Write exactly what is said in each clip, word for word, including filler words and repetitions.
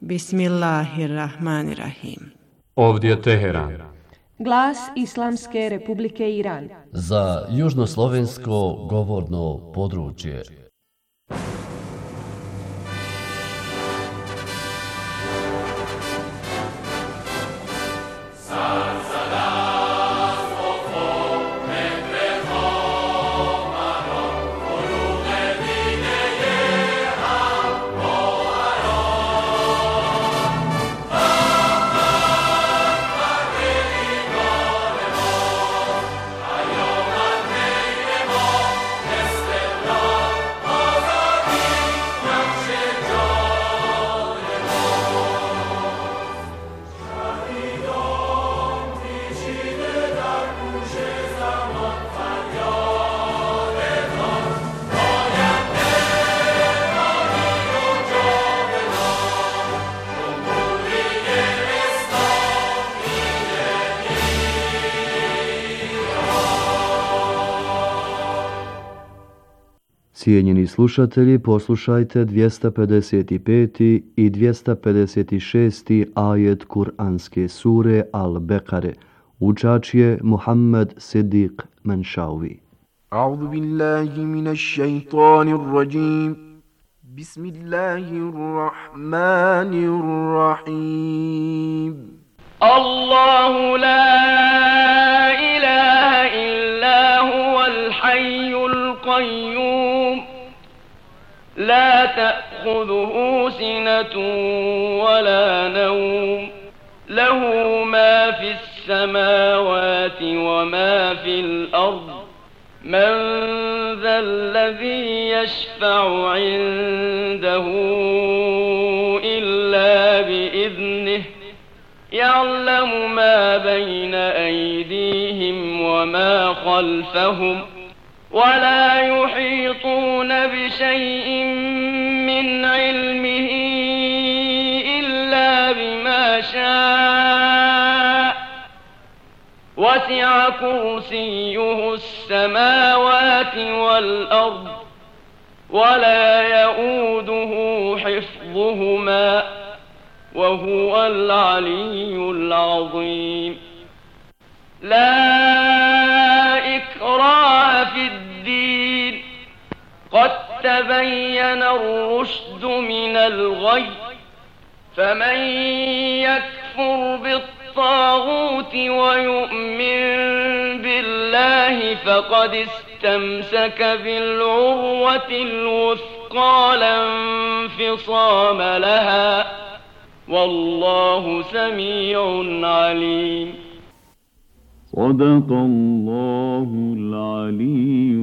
Bismillahirrahmanirrahim. Ovdje je Teheran. Glas Islamske Republike Iran. Za južnoslovensko govorno područje. Cijenjeni slušatelji, poslušajte dvjesto pedeset peti i dvjesto pedeset šesti ajet Kur'anske sure Al-Bekare. Učač je Muhammed Siddiq Menšavi. A'udhu billahi minash shaitanir rajim. Bismillahirrahmanirrahim. Allahu la ilaha illa huwal hayyul qayyum. لا تأخذه سنة ولا نوم له ما في السماوات وما في الأرض من ذا الذي يشفع عنده إلا بإذنه يعلم ما بين أيديهم وما خلفهم ولا يحيطون بشيء من علمه إلا بما شاء وسع كرسيه السماوات والأرض ولا يؤوده حفظهما وهو العلي العظيم لا إكراه في الدين قد تبين الرشد من الغي فمن يكفر بالطاغوت ويؤمن بالله فقد استمسك بالعروة الوثقى لا انفصام لها والله سميع عليم. صدق الله العلي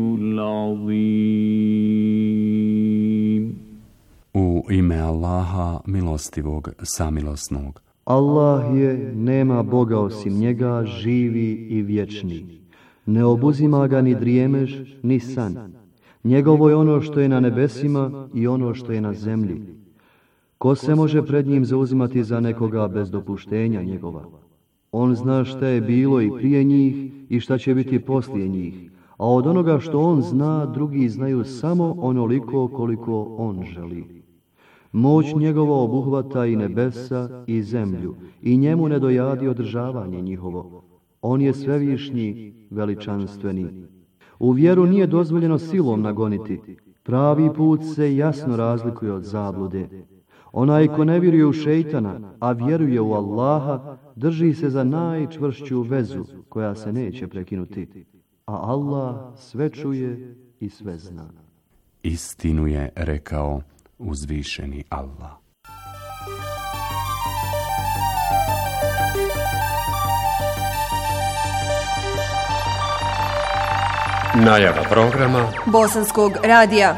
العظيم. U ime Allaha, milostivog, samilosnog. Allah je, nema Boga osim njega, živi i vječni. Ne obuzima ga ni drijemež, ni san. Njegovo je ono što je na nebesima i ono što je na zemlji. Ko se može pred njim zauzimati za nekoga bez dopuštenja njegova? On zna šta je bilo i prije njih i šta će biti poslije njih, a od onoga što on zna, drugi znaju samo onoliko koliko on želi. Moć njegova obuhvata i nebesa i zemlju, i njemu ne dojadi održavanje njihovo. On je svevišnji, veličanstveni. U vjeru nije dozvoljeno silom nagoniti. Pravi put se jasno razlikuje od zablude. Onaj ko ne vjeruje u šejtana, a vjeruje u Allaha, drži se za najčvršću vezu koja se neće prekinuti. A Allah sve čuje i sve zna. Istinu je rekao uzvišeni Allah. Najava programa Bosanskog radija.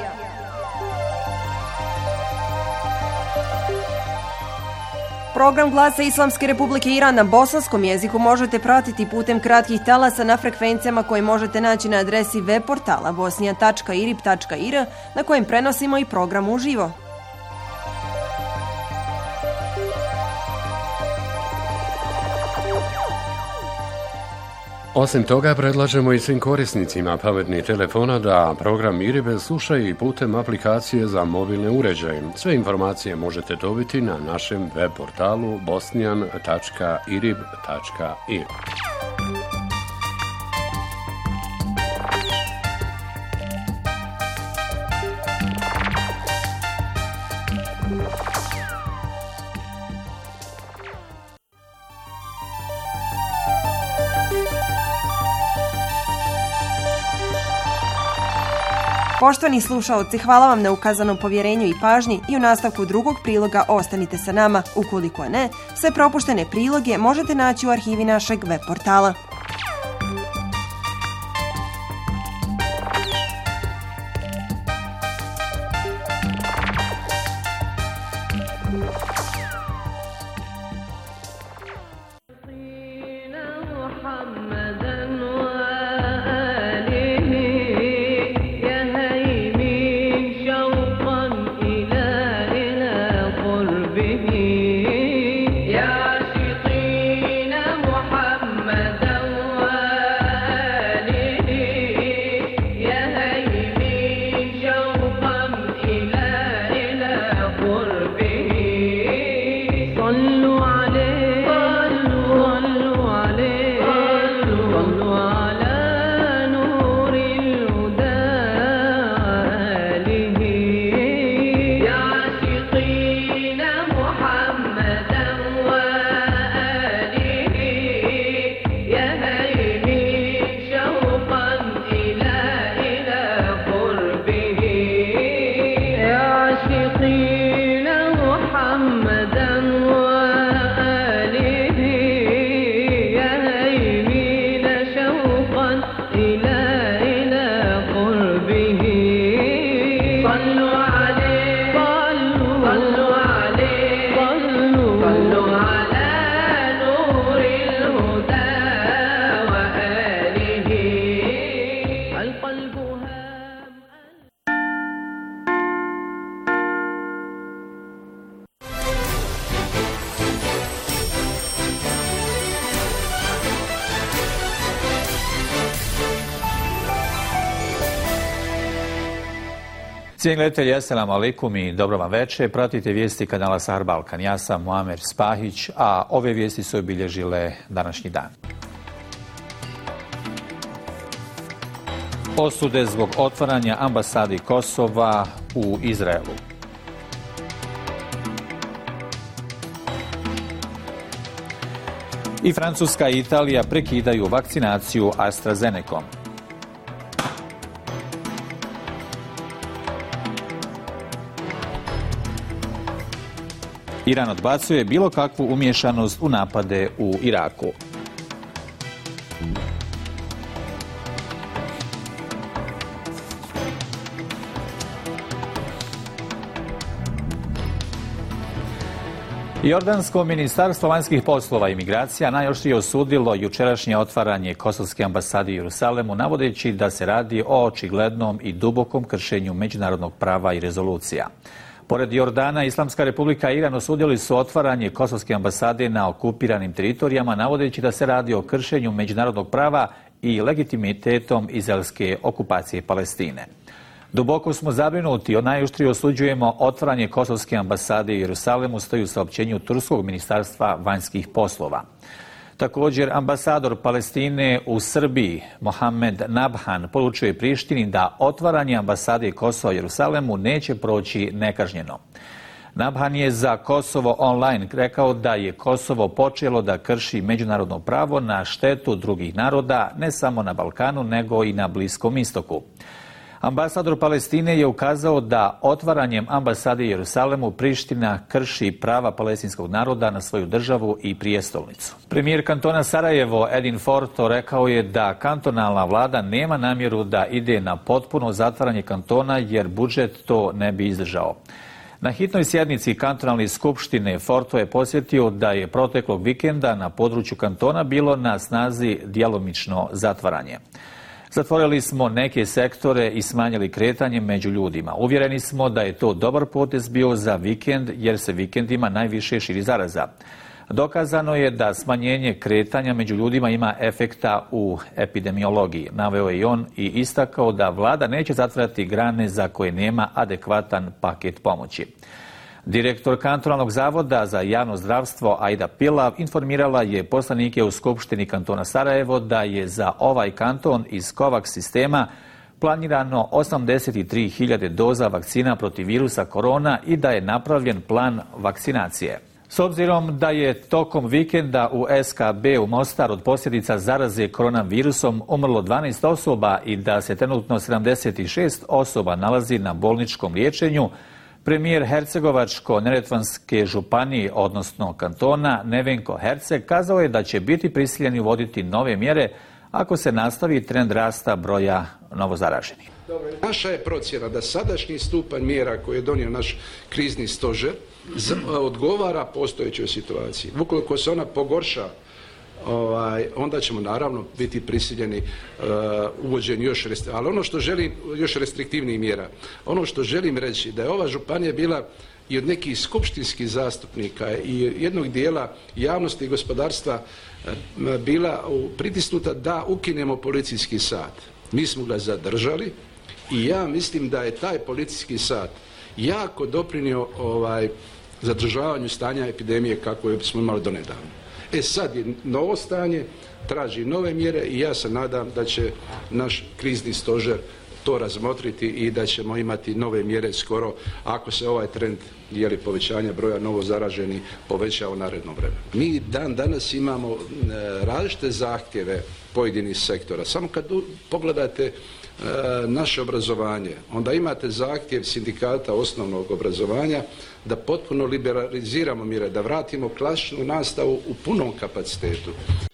Program Glasa Islamske Republike Iran na bosanskom jeziku možete pratiti putem kratkih talasa na frekvencijama koje možete naći na adresi web portala bosnija tačka irib tačka ir na kojem prenosimo i program uživo. Osim toga, predlažemo i svim korisnicima pametnih telefona da program Iribe slušaju i putem aplikacije za mobilne uređaje. Sve informacije možete dobiti na našem web portalu bosnijan tačka irib tačka ir. Poštovani slušaoci, hvala vam na ukazanom povjerenju i pažnji i u nastavku drugog priloga ostanite sa nama. Ukoliko ne, sve propuštene priloge možete naći u arhivi našeg web portala. Cijenjeni gledatelji, assalamu alaikum i dobro vam večer. Pratite vijesti kanala Sahar Balkan. Ja sam Muamer Spahić, a ove vijesti su obilježile današnji dan. Osude zbog otvaranja ambasadi Kosova u Izraelu. I Francuska i Italija prekidaju vakcinaciju AstraZenecom. Iran odbacuje bilo kakvu umiješanost u napade u Iraku. Jordansko ministarstvo vanjskih poslova i migracija najoštrije osudilo jučerašnje otvaranje kosovske ambasade u Jerusalemu, navodeći da se radi o očiglednom i dubokom kršenju međunarodnog prava i rezolucija. Pored Jordana, Islamska republika i Iran osudili su otvaranje kosovske ambasade na okupiranim teritorijama, navodeći da se radi o kršenju međunarodnog prava i legitimitetom izraelske okupacije Palestine. Duboko smo zabrinuti, najoštrije osuđujemo otvaranje kosovske ambasade u Jerusalemu, stoji u saopćenju Turskog ministarstva vanjskih poslova. Također, ambasador Palestine u Srbiji, Mohamed Nabhan, poručuje Prištini da otvaranje ambasade Kosova u Jerusalemu neće proći nekažnjeno. Nabhan je za Kosovo online rekao da je Kosovo počelo da krši međunarodno pravo na štetu drugih naroda, ne samo na Balkanu, nego i na Bliskom istoku. Ambasador Palestine je ukazao da otvaranjem ambasade u Jerusalemu Priština krši prava palestinskog naroda na svoju državu i prijestolnicu. Premijer kantona Sarajevo Edin Forto rekao je da kantonalna vlada nema namjeru da ide na potpuno zatvaranje kantona jer budžet to ne bi izdržao. Na hitnoj sjednici kantonalne skupštine Forto je podsjetio da je proteklog vikenda na području kantona bilo na snazi djelomično zatvaranje. Zatvorili smo neke sektore i smanjili kretanje među ljudima. Uvjereni smo da je to dobar potez bio za vikend jer se vikendima najviše širi zaraza. Dokazano je da smanjenje kretanja među ljudima ima efekta u epidemiologiji. Naveo je i on i istakao da vlada neće zatvarati grane za koje nema adekvatan paket pomoći. Direktor kantonalnog zavoda za javno zdravstvo Ajda Pilav informirala je poslanike u Skupštini kantona Sarajevo da je za ovaj kanton iz COVAX sistema planirano osamdeset tri hiljade doza vakcina protiv virusa korona i da je napravljen plan vakcinacije. S obzirom da je tokom vikenda u S K B u Mostar od posljedica zaraze koronavirusom umrlo dvanaest osoba i da se trenutno sedamdeset šest osoba nalazi na bolničkom liječenju, premijer Hercegovačko-neretvanske županije, odnosno kantona, Nevenko Herceg, kazao je da će biti prisiljeni uvoditi nove mjere ako se nastavi trend rasta broja novozaraženih. Naša je procjena da sadašnji stupanj mjera koje je donio naš krizni stožer odgovara postojećoj situaciji. Ukoliko se ona pogorša, ovaj, onda ćemo naravno biti prisiljeni uh, uvođenju još, ali ono što želim, još restriktivnijih mjera. Ono što želim reći da je ova županija bila i od nekih skupštinskih zastupnika i jednog dijela javnosti i gospodarstva bila pritisnuta da ukinemo policijski sat. Mi smo ga zadržali i ja mislim da je taj policijski sat jako doprinio ovaj, zadržavanju stanja epidemije kako smo imali donedavno. E sad je novo stanje, traži nove mjere i ja se nadam da će naš krizni stožer to razmotriti i da ćemo imati nove mjere skoro ako se ovaj trend jeli povećanja broja novozaraženih poveća u narednom vremenu. Mi dan danas imamo e, različite zahtjeve pojedinih sektora. Samo kad u, pogledate e, naše obrazovanje, onda imate zahtjev sindikata osnovnog obrazovanja da potpuno liberaliziramo mjere, da vratimo klasičnu nastavu u punom kapacitetu.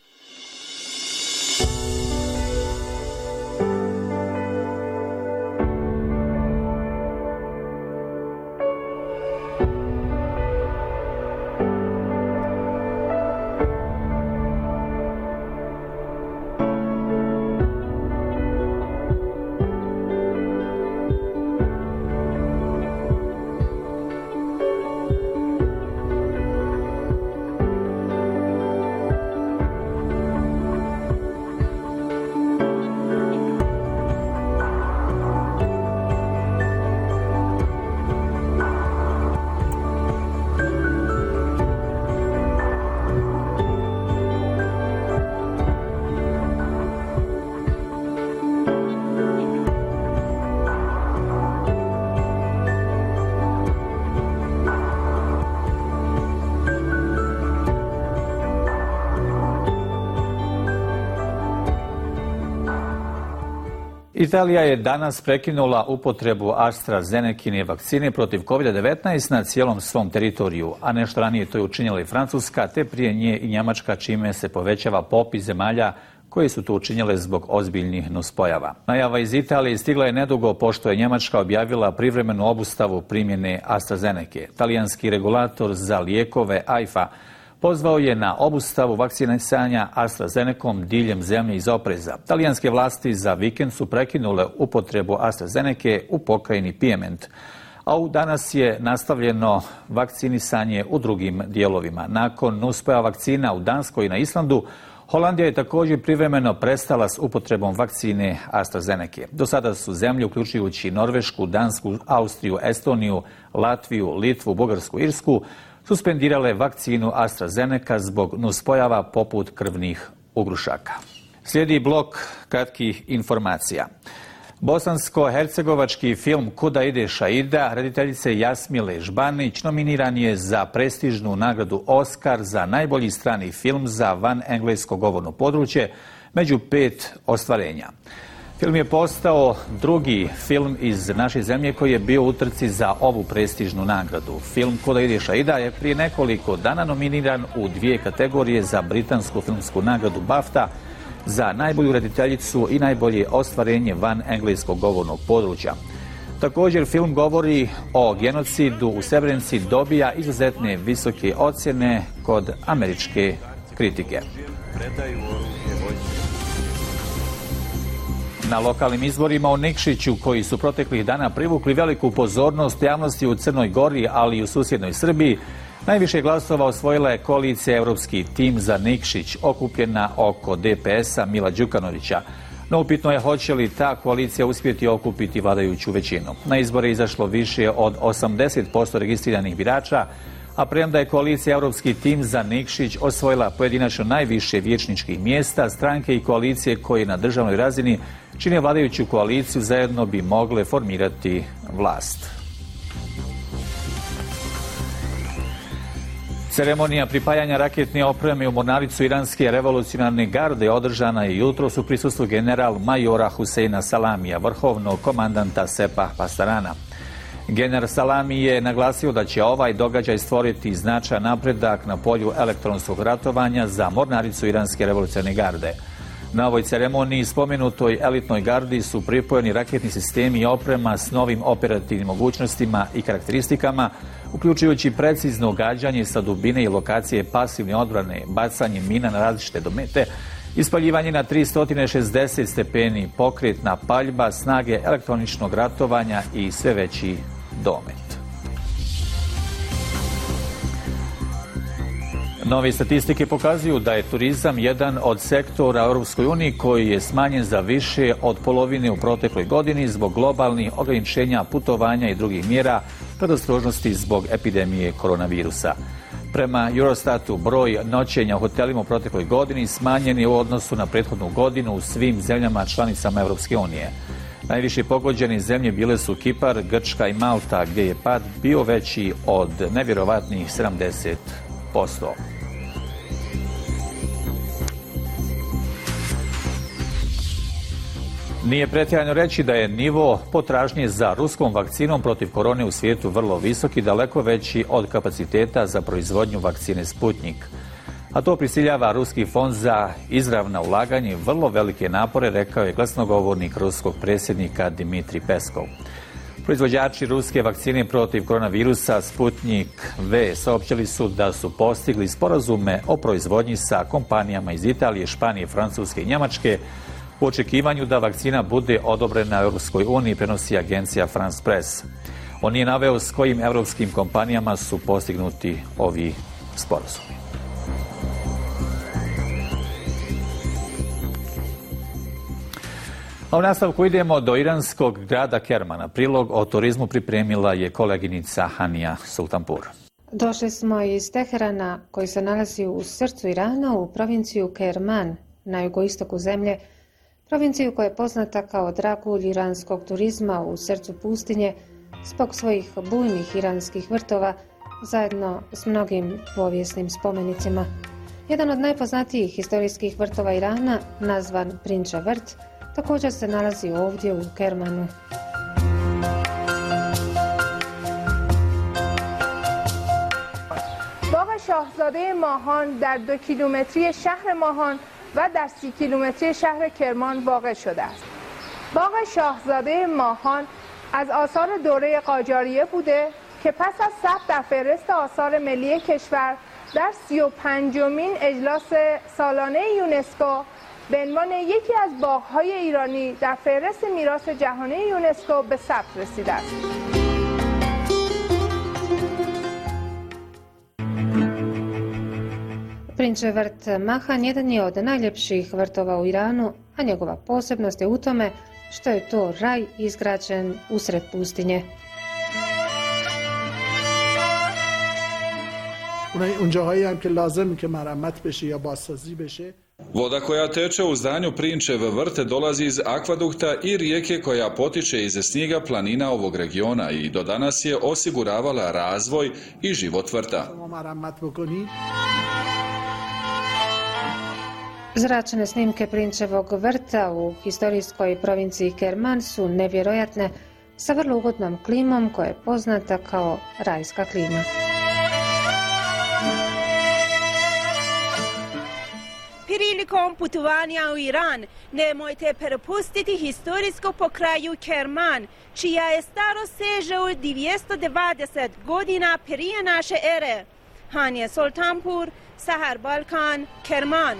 Italija je danas prekinula upotrebu AstraZenekine vakcine protiv kovid devetnaest na cijelom svom teritoriju, a nešto ranije to je učinila i Francuska, te prije nje i Njemačka, čime se povećava popis zemalja koje su to učinjele zbog ozbiljnih nuspojava. Najava iz Italije stigla je nedugo pošto je Njemačka objavila privremenu obustavu primjene AstraZeneke. Talijanski regulator za lijekove A I F A pozvao je na obustavu vakcinisanja AstraZenecom diljem zemlje iz opreza. Talijanske vlasti za vikend su prekinule upotrebu AstraZeneke u pokrajini Pijement, a u danas je nastavljeno vakcinisanje u drugim dijelovima. Nakon nuspojava vakcina u Danskoj i na Islandu, Holandija je također privremeno prestala s upotrebom vakcine AstraZeneke. Do sada su zemlje, uključujući Norvešku, Dansku, Austriju, Estoniju, Latviju, Litvu, Bugarsku, Irsku, suspendirale vakcinu AstraZeneca zbog nuspojava poput krvnih ugrušaka. Slijedi blok kratkih informacija. Bosansko-hercegovački film Kuda ide Šaida rediteljice Jasmile Žbanić nominiran je za prestižnu nagradu Oscar za najbolji strani film za van englesko govorno područje među pet ostvarenja. Film je postao drugi film iz naše zemlje koji je bio u utrci za ovu prestižnu nagradu. Film Kuda ide Šaida je prije nekoliko dana nominiran u dvije kategorije za britansku filmsku nagradu BAFTA za najbolju rediteljicu i najbolje ostvarenje van engleskog govornog područja. Također film govori o genocidu u Srebrenici, dobija izuzetne visoke ocjene kod američke kritike. Na lokalnim izborima u Nikšiću, koji su proteklih dana privukli veliku pozornost javnosti u Crnoj Gori, ali i u susjednoj Srbiji, Najviše glasova osvojila je koalicija Europski tim za Nikšić, okupljena oko D P S-a Mila Đukanovića. No upitno je hoće li ta koalicija uspjeti okupiti vladajuću većinu. Na izbore je izašlo više od osamdeset posto registriranih birača, a premda je koalicija Europski tim za Nikšić osvojila pojedinačno najviše vijećničkih mjesta, stranke i koalicije koje na državnoj razini čine vladajuću koaliciju zajedno bi mogle formirati vlast. Ceremonija pripajanja raketne opreme u mornaricu iranske revolucionarne garde održana je jutros u prisustvu general majora Huseina Salamija, vrhovnog komandanta Sepah Pasdarana. General Salami je naglasio da će ovaj događaj stvoriti značajan napredak na polju elektronskog ratovanja za mornaricu iranske revolucionarne garde. Na ovoj ceremoniji spomenutoj elitnoj gardi su pripojeni raketni sistemi i oprema s novim operativnim mogućnostima i karakteristikama, uključujući precizno gađanje sa dubine i lokacije pasivne odbrane, bacanje mina na različite domete, ispaljivanje na tristo šezdeset stepeni, pokretna paljba, snage elektroničnog ratovanja i sve veći domet. Nove statistike pokazuju da je turizam jedan od sektora u Europskoj uniji koji je smanjen za više od polovine u protekloj godini zbog globalnih ograničenja putovanja i drugih mjera predostrožnosti zbog epidemije koronavirusa. Prema Eurostatu, broj noćenja u hotelima u protekloj godini smanjen je u odnosu na prethodnu godinu u svim zemljama članicama Europske unije. Najviše pogođene zemlje bile su Kipar, Grčka i Malta, gdje je pad bio veći od nevjerovatnih sedamdeset posto. Nije pretjerano reći da je nivo potražnje za ruskom vakcinom protiv korone u svijetu vrlo visok i daleko veći od kapaciteta za proizvodnju vakcine Sputnik. A to prisiljava Ruski fond za izravna ulaganje vrlo velike napore, rekao je glasnogovornik ruskog predsjednika Dmitrij Peskov. Proizvođači ruske vakcine protiv koronavirusa Sputnik V saopćili su da su postigli sporazume o proizvodnji sa kompanijama iz Italije, Španije, Francuske i Njemačke u očekivanju da vakcina bude odobrena u Europskoj uniji, prenosi agencija France Press. On je naveo s kojim europskim kompanijama su postignuti ovi sporazumi. A u nastavku idemo do iranskog grada Kermana. Prilog o turizmu pripremila je koleginica Hanija Sultanpur. Došli smo iz Teherana, koji se nalazi u srcu Irana, u provinciju Kerman, na jugoistoku zemlje, provinciju koja je poznata kao dragulj iranskog turizma u srcu pustinje zbog svojih bujnih iranskih vrtova, zajedno s mnogim povijesnim spomenicima. Jedan od najpoznatijih historijskih vrtova Irana, nazvan Prinčev vrt, također se nalazi ovdje u Kermanu. باغ شاهزاده ماهان در دو کیلومتری شهر ماهان و در سی کیلومتری شهر کرمان واقع شده است. باغ شاهزاده ماهان از آثار دوره قاجاریه بوده که پس از ثبت در فهرست آثار ملی کشور در سی و پنجمین اجلاس سالانه یونسکو به عنوان یکی از باغ‌های ایرانی در فهرست میراث جهانی یونسکو به ثبت رسیده است. Prinčev vrt Mahan jedan je od najljepših vrtova u Iranu, a njegova posebnost je u tome što je to raj izgrađen usred pustinje. اونجاهایی هم که لازم که مرمت بشه یا بازسازی بشه. Voda koja teče u zdanju Prinčev vrt dolazi iz akvadukta i rijeke koja potiče iz snijega planina ovog regiona i do danas je osiguravala razvoj i život vrta. Zračne snimke Prinčevog vrta u historijskoj provinciji Kerman su nevjerojatne, sa vrlo ugodnom klimom koja je poznata kao rajska klima. Prilikom putovanja u Iran nemojte propustiti historijsko pokraju Kerman, čija je starost seže u dvjesto dvadeset godina prije naše ere. Hanija Sultanpur, Sahar Balkan, Kerman.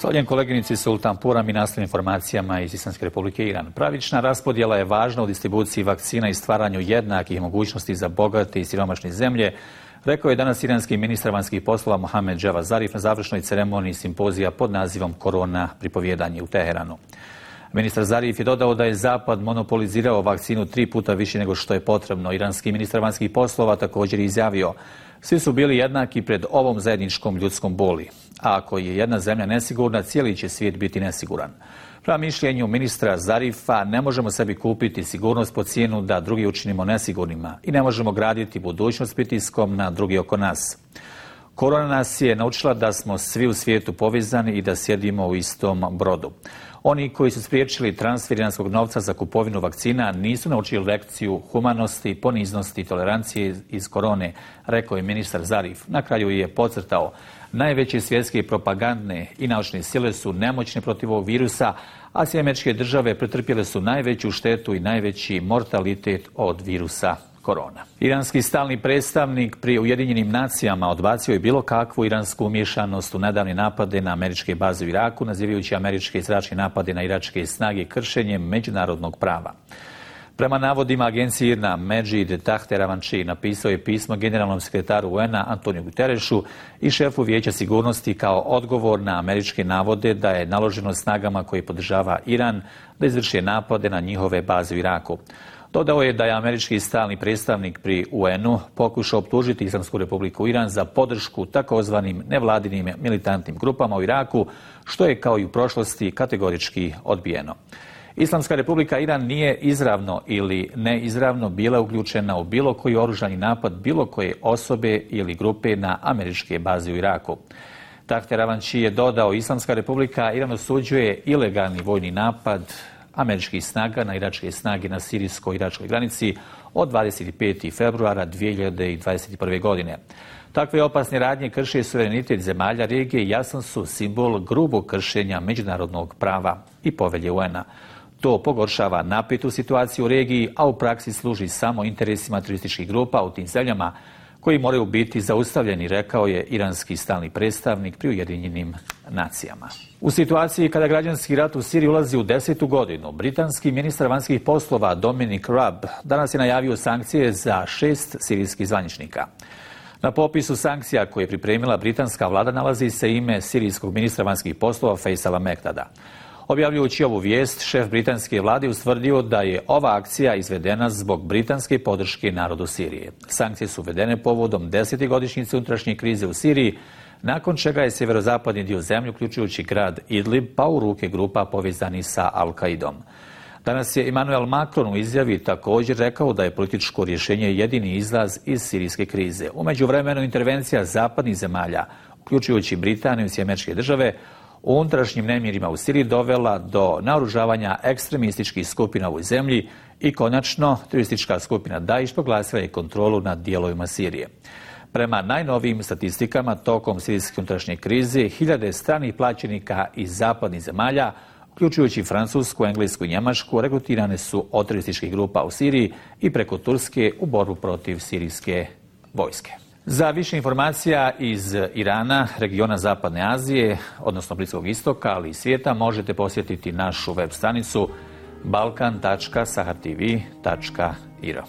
Zahvaljujem koleginici Sultan Puram i nastavnim informacijama iz Islamske Republike Iran. Pravična raspodjela je važna u distribuciji vakcina i stvaranju jednakih mogućnosti za bogate i siromašne zemlje, rekao je danas iranski ministar vanjskih poslova Mohamed Javad Zarif na završnoj ceremoniji simpozija pod nazivom Korona pripovjedanje u Teheranu. Ministar Zarif je dodao da je Zapad monopolizirao vakcinu tri puta više nego što je potrebno. Iranski ministar vanjskih poslova također je izjavio: svi su bili jednaki pred ovom zajedničkom ljudskom boli. A ako je jedna zemlja nesigurna, cijeli će svijet biti nesiguran. Prema mišljenju ministra Zarifa, ne možemo sebi kupiti sigurnost po cijenu da drugi učinimo nesigurnima i ne možemo graditi budućnost pritiskom na drugi oko nas. Korona nas je naučila da smo svi u svijetu povezani i da sjedimo u istom brodu. Oni koji su spriječili transfer iranskog novca za kupovinu vakcina nisu naučili lekciju humanosti, poniznosti i tolerancije iz korone, rekao je ministar Zarif. Na kraju je podcrtao: najveće svjetske propagandne i naučne sile su nemoćne protiv ovog virusa, a Sjedinjene Američke Države pretrpjele su najveću štetu i najveći mortalitet od virusa korona. Iranski stalni predstavnik pri Ujedinjenim nacijama odbacio je bilo kakvu iransku umiješanost u nedavne napade na američke baze u Iraku, nazivajući američke zračne napade na iračke snage kršenjem međunarodnog prava. Prema navodima agencije IRNA, Medžid Tahteravanči napisao je pismo generalnom sekretaru U N-a Antoniju Guterešu i šefu Vijeća sigurnosti kao odgovor na američke navode da je naloženo snagama koje podržava Iran da izvrše napade na njihove baze u Iraku. Dodao je da je američki stalni predstavnik pri U N-u pokušao optužiti Islamsku Republiku Iran za podršku takozvanim nevladinim militantnim grupama u Iraku, što je kao i u prošlosti kategorički odbijeno. Islamska Republika Iran nije izravno ili neizravno bila uključena u bilo koji oružani napad bilo koje osobe ili grupe na američke baze u Iraku. Tahteravanči je dodao: Islamska Republika Iran osuđuje ilegalni vojni napad američkih snaga na iračke snage na sirijsko-iračkoj granici od dvadeset petog februara dvije hiljade dvadeset prve. godine. Takve opasne radnje krše suverenitet zemalja regije i jasan su simbol grubog kršenja međunarodnog prava i povelje U N-a. To pogoršava napetu situaciju u regiji, a u praksi služi samo interesima terorističkih grupa u tim zemljama koji moraju biti zaustavljeni, rekao je iranski stalni predstavnik pri Ujedinjenim nacijama. U situaciji kada građanski rat u Siriji ulazi u desetu godinu, britanski ministar vanjskih poslova Dominic Raab danas je najavio sankcije za šest sirijskih zvaničnika. Na popisu sankcija koje je pripremila britanska vlada nalazi se ime sirijskog ministra vanjskih poslova Faisala Mekdada. Objavljujući ovu vijest, šef britanske vlade ustvrdio da je ova akcija izvedena zbog britanske podrške narodu Sirije. Sankcije su uvedene povodom desete godišnjice unutrašnje krize u Siriji, nakon čega je sjeverozapadni dio zemlje, uključujući grad Idlib, pao u ruke grupa povezanih sa Al-Qaidom. Danas je Emmanuel Macron u izjavi također rekao da je političko rješenje jedini izlaz iz sirijske krize. U međuvremenu intervencija zapadnih zemalja, uključujući Britaniju i Sjedinjene Američke Države, u unutrašnjim nemirima u Siriji dovela do naoružavanja ekstremističkih skupina u ovoj zemlji i konačno teroristička skupina Daesh proglasila je kontrolu nad dijelovima Sirije. Prema najnovijim statistikama, tokom sirijske unutrašnje krize, hiljade stranih plaćenika iz zapadnih zemalja, uključujući Francusku, Englesku i Njemačku, regrutirane su od terorističkih grupa u Siriji i preko Turske u borbu protiv sirijske vojske. Za više informacija iz Irana, regiona Zapadne Azije, odnosno Bliskog istoka, ali i svijeta, možete posjetiti našu web stranicu balkan tačka sahar t v tačka i r.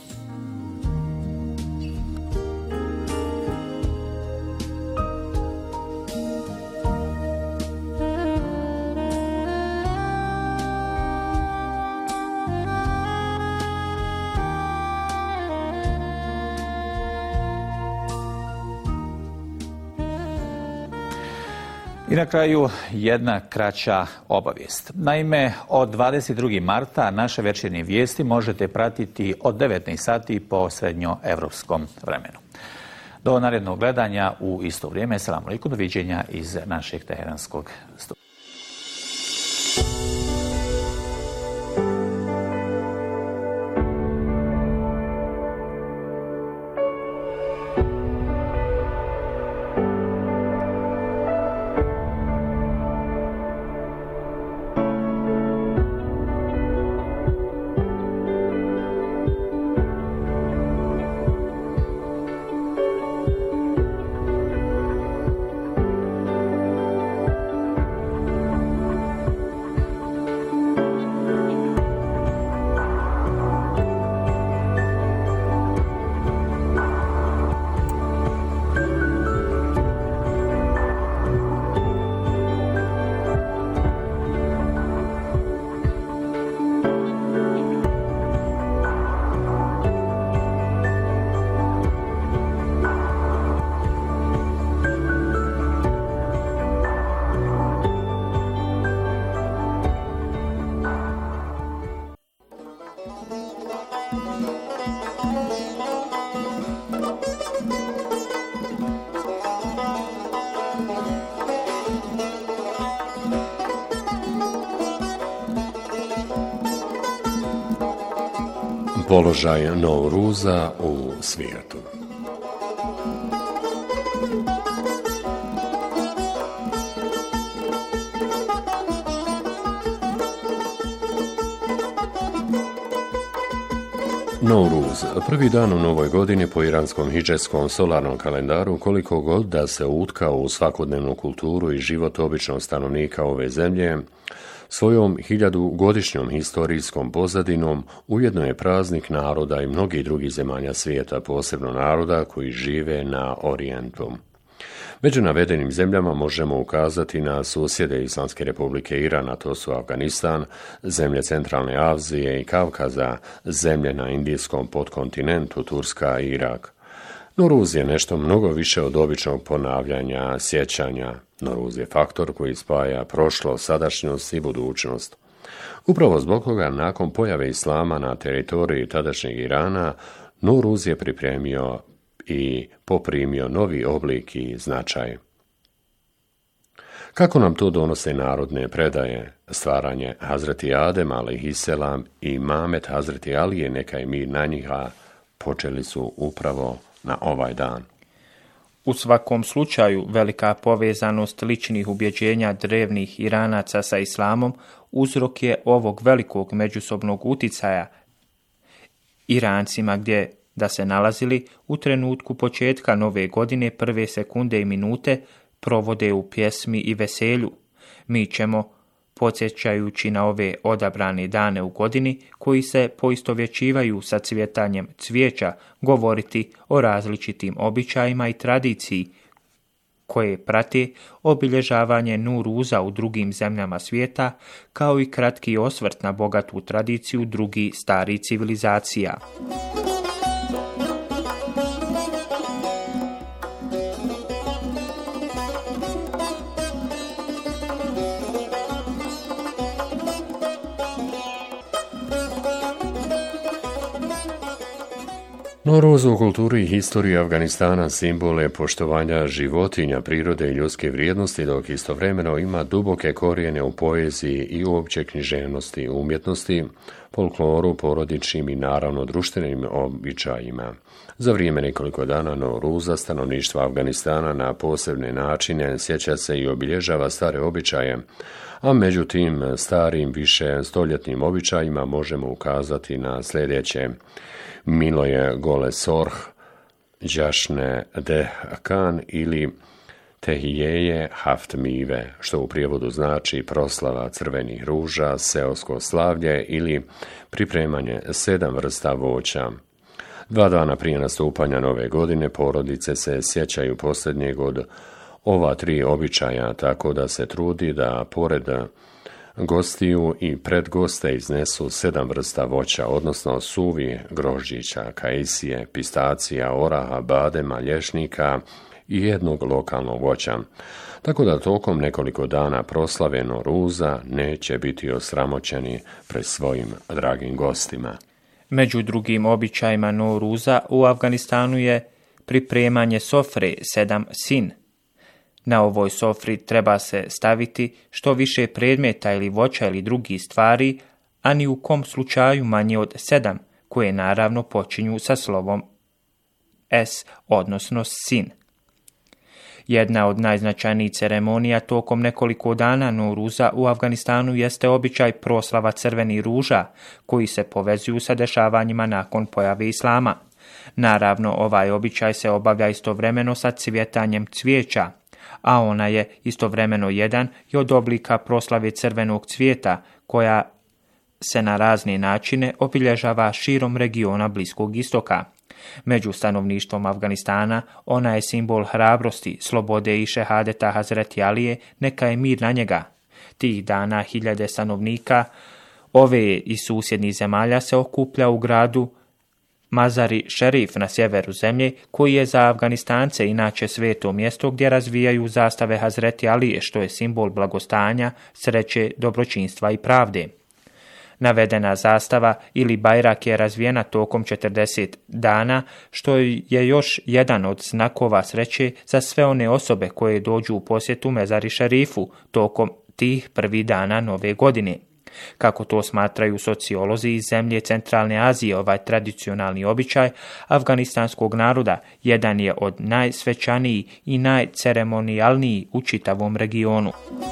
I na kraju jedna kraća obavijest. Naime, od dvadeset drugog marta naše večernje vijesti možete pratiti od devetnaest sati po srednjoevropskom vremenu. Do narednog gledanja u isto vrijeme. Selamu alejkum, doviđenja iz našeg teheranskog studija. Položaj Nouruza u svijetu. Nouruz, prvi dan u novoj godini po iranskom hidžetskom solarnom kalendaru, koliko god da se utkao u svakodnevnu kulturu i život običnog stanovnika ove zemlje, svojom hiljadugodišnjom historijskom pozadinom ujedno je praznik naroda i mnogih drugih zemalja svijeta, posebno naroda koji žive na Orijentu. Među navedenim zemljama možemo ukazati na susjede Islamske republike Iran, a to su Afganistan, zemlje centralne Azije i Kavkaza, zemlje na indijskom podkontinentu, Turska i Irak. Nouruz je nešto mnogo više od običnog ponavljanja, sjećanja. Nouruz je faktor koji spaja prošlost, sadašnjost i budućnost. Upravo zbog toga, nakon pojave islama na teritoriji tadašnjeg Irana, Nouruz je pripremio i poprimio novi oblik i značaj. Kako nam to donose narodne predaje? Stvaranje Hazreti Adem alejhiselam i Mamet Hazreti Alije, neka je mir na njih, počeli su upravo na ovaj dan. U svakom slučaju, velika povezanost ličnih ubjeđenja drevnih Iranaca sa islamom uzrok je ovog velikog međusobnog uticaja. Irancima gdje da se nalazili u trenutku početka nove godine, prve sekunde i minute provode u pjesmi i veselju. Mi ćemo, podsjećajući na ove odabrane dane u godini koji se poistovjećivaju sa cvjetanjem cvijeća, govoriti o različitim običajima i tradiciji koje prate obilježavanje Nouruza u drugim zemljama svijeta, kao i kratki osvrt na bogatu tradiciju drugih starih civilizacija. Nouruz u kulturi i historiji Afganistana simbol je poštovanja životinja, prirode i ljudske vrijednosti, dok istovremeno ima duboke korijene u poeziji i uopće književnosti, umjetnosti, folkloru, porodičnim i naravno društvenim običajima. Za vrijeme nekoliko dana Nouruza stanovništva Afganistana na posebne načine sjeća se i obilježava stare običaje, a među tim starim više stoljetnim običajima možemo ukazati na sljedeće. Milo je gole sorh, džašne dehkan ili tehijeje haftmive, što u prijevodu znači proslava crvenih ruža, seosko slavlje ili pripremanje sedam vrsta voća. Dva dana prije nastupanja nove godine porodice se sjećaju posljednjeg od ova tri običaja, tako da se trudi da pored gostiju i pred goste iznesu sedam vrsta voća, odnosno suvi grožđića, kajsije, pistacija, oraha, badema, lješnika i jednog lokalnog voća. Tako da tokom nekoliko dana proslave Nouruza neće biti osramoćeni pred svojim dragim gostima. Među drugim običajima Nouruza u Afganistanu je pripremanje sofre sedam sin. Na ovoj sofri treba se staviti što više predmeta ili voća ili drugih stvari, a ni u kom slučaju manje od sedam, koje naravno počinju sa slovom S, odnosno sin. Jedna od najznačajnijih ceremonija tokom nekoliko dana Nouruza u Afganistanu jeste običaj proslava crvenih ruža, koji se povezuju sa dešavanjima nakon pojave islama. Naravno, ovaj običaj se obavlja istovremeno sa cvjetanjem cvijeća, a ona je istovremeno jedan i od oblika proslave crvenog cvijeta, koja se na razne načine obilježava širom regiona Bliskog istoka. Među stanovništvom Afganistana ona je simbol hrabrosti, slobode i šehadeta Hazreti Alije, neka je mir na njega. Tih dana hiljade stanovnika ove i susjednih zemalja se okuplja u gradu Mazari Šerif na sjeveru zemlje, koji je za Afganistance inače sveto mjesto gdje razvijaju zastave Hazreti Alije, što je simbol blagostanja, sreće, dobročinstva i pravde. Navedena zastava ili bajrak je razvijena tokom četrdeset dana, što je još jedan od znakova sreće za sve one osobe koje dođu u posjetu Mezari Šerifu tokom tih prvih dana nove godine. Kako to smatraju sociolozi iz zemlje Centralne Azije, ovaj tradicionalni običaj afganistanskog naroda jedan je od najsvećaniji i najceremonijalniji u čitavom regionu.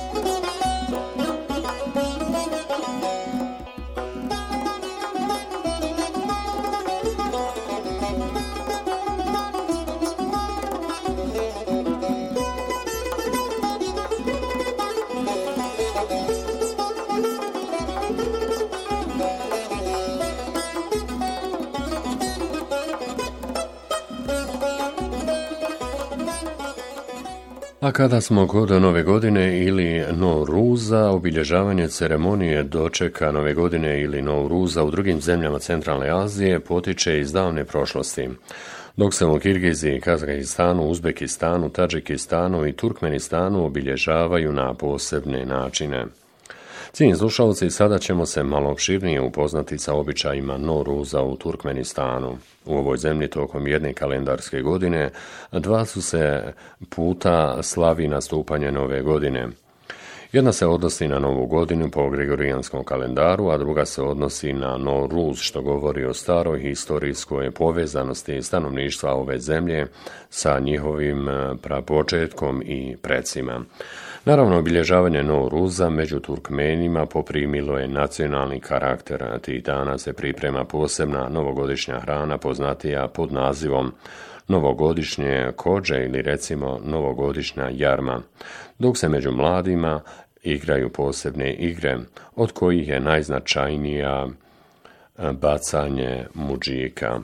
A kada smo kod Nove godine ili Nouruza, obilježavanje ceremonije dočeka Nove godine ili Nouruza u drugim zemljama Centralne Azije potiče iz davne prošlosti. Dok se u Kirgiziji, Kazahistanu, Uzbekistanu, Tadžikistanu i Turkmenistanu obilježavaju na posebne načine. Cijenjeni slušalci, sada ćemo se malo opširnije upoznati sa običajima Nouruza u Turkmenistanu. U ovoj zemlji tokom jedne kalendarske godine dva su se puta slavi nastupanje Nove godine. Jedna se odnosi na Novu godinu po gregorijanskom kalendaru, a druga se odnosi na Nouruz, što govori o staroj historijskoj povezanosti stanovništva ove zemlje sa njihovim prapočetkom i precima. Naravno, obilježavanje Nouruza među Turkmenima poprimilo je nacionalni karakter. Tih dana se priprema posebna novogodišnja hrana poznatija pod nazivom novogodišnje kođe ili recimo novogodišnja jarma, dok se među mladima igraju posebne igre, od kojih je najznačajnija bacanje mudžika.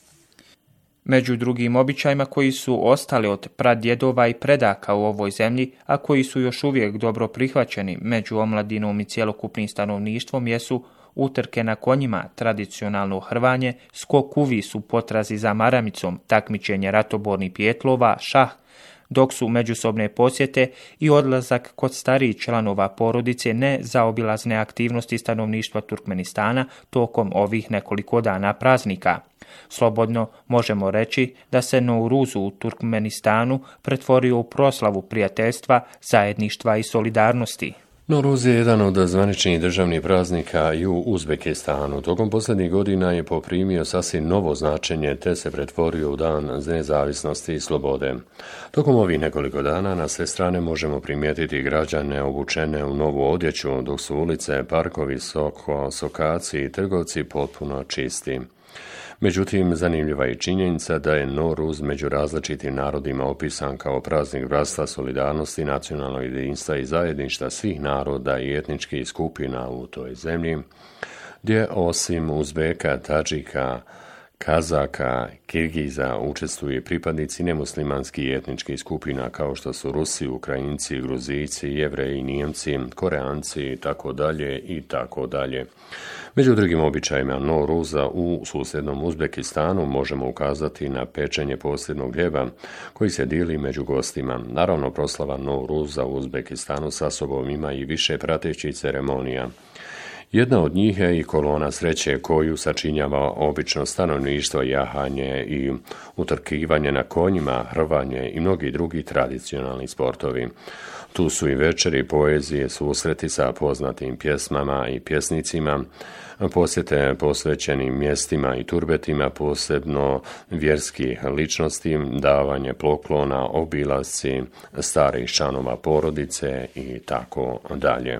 Među drugim običajima koji su ostali od pradjedova i predaka u ovoj zemlji, a koji su još uvijek dobro prihvaćeni među omladinom i cjelokupnim stanovništvom, jesu utrke na konjima, tradicionalno hrvanje, skok u vis u potrazi za maramicom, takmičenje ratobornih pijetlova, šah, dok su međusobne posjete i odlazak kod starijih članova porodice nezaobilazne aktivnosti stanovništva Turkmenistana tokom ovih nekoliko dana praznika. Slobodno možemo reći da se Nouruz u Turkmenistanu pretvorio u proslavu prijateljstva, zajedništva i solidarnosti. Nouruz je jedan od zvaničnih državnih praznika i u Uzbekistanu. Tokom posljednjih godina je poprimio sasvim novo značenje te se pretvorio u dan nezavisnosti i slobode. Tokom ovih nekoliko dana na sve strane možemo primijetiti građane obučene u novu odjeću, dok su ulice, parkovi, soko, sokaci i trgovci potpuno čisti. Međutim, zanimljiva je činjenica da je Nouruz među različitim narodima opisan kao praznik bratstva, solidarnosti, nacionalnog jedinstva i zajedništva svih naroda i etničkih skupina u toj zemlji, gdje osim Uzbeka, Tadžika, Kazaka, Kirgiza učestvuju pripadnici nemuslimanskih i etničkih skupina kao što su Rusi, Ukrajinci, Gruzijci, Jevreji, Nijemci, Koreanci i tako dalje i tako dalje. Među drugim običajima Nouruza u susjednom Uzbekistanu možemo ukazati na pečenje posljednog hljeba koji se dijeli među gostima. Naravno, proslava Nouruza u Uzbekistanu sa sobom ima i više pratećih ceremonija. Jedna od njih je i kolona sreće koju sačinjava obično stanovništvo, jahanje i utrkivanje na konjima, hrvanje i mnogi drugi tradicionalni sportovi. Tu su i večeri, poezije, susreti sa poznatim pjesmama i pjesnicima, posjete posvećenim mjestima i turbetima, posebno vjerskih ličnosti, davanje poklona, obilasci starih članova porodice i tako dalje.